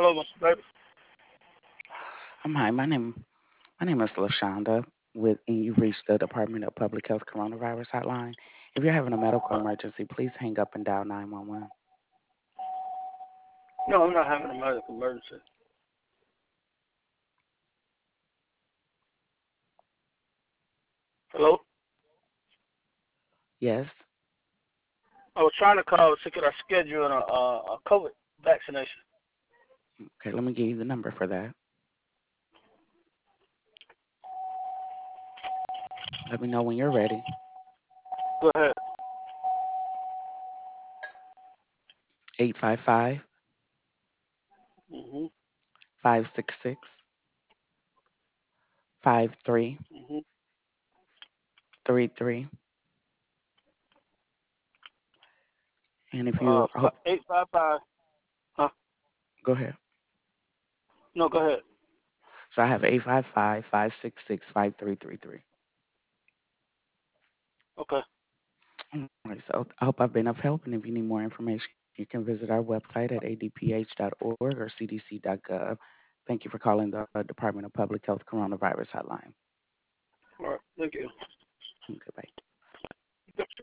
Hello, Mr. Davis. Hi, my name is LaShonda and you reached the Department of Public Health Coronavirus Hotline. If you're having a medical emergency, please hang up and dial 911. No, I'm not having a medical emergency. Hello? Yes? I was trying to call to see could I schedule a COVID vaccination. Okay, let me give you the number for that. Let me know when you're ready. Go ahead. 855 Mhm. 566 5333. Mhm. And if you hope, 855. Huh? go ahead. No, go ahead. So I have 855 566 5333. Okay. All right, so I hope I've been of help. And if you need more information, you can visit our website at adph.org or cdc.gov. Thank you for calling the Department of Public Health Coronavirus Hotline. All right. Thank you. Goodbye.